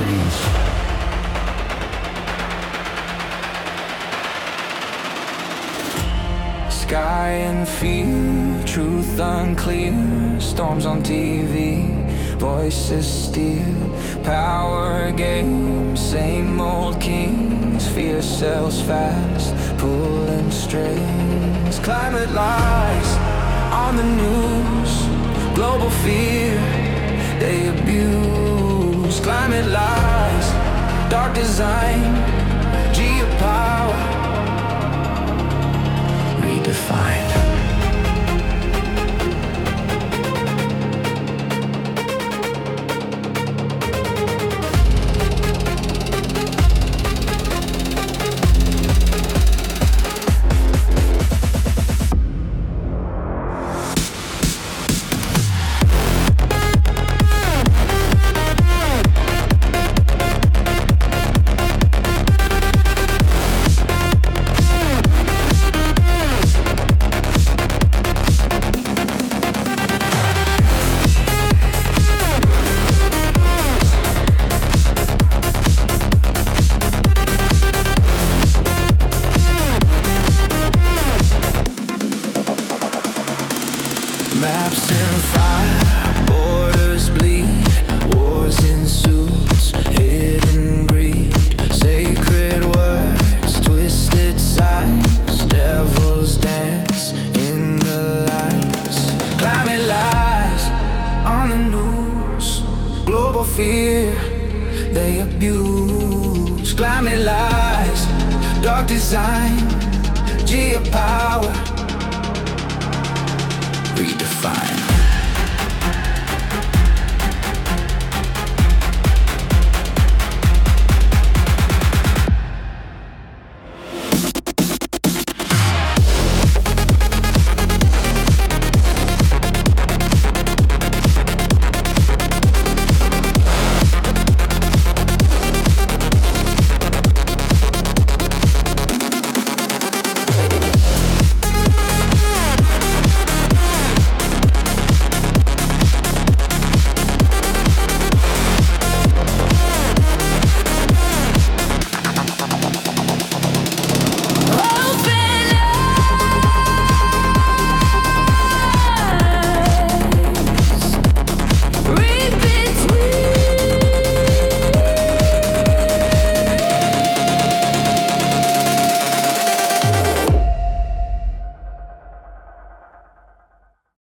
Sky and fear, truth unclear, storms on TV, voices steal, power games, same old kings, fear sells fast, pulling strings. Climate lies on the news, global fear, they abuse. Climate lies, dark design, geopower, redefined. Maps in fire, borders bleed, wars in suits, hidden greed, sacred words, twisted signs, devils dance in the lights. Climate lies on the news, global fear, they abuse. Climate lies, dark design, geopower, redefined.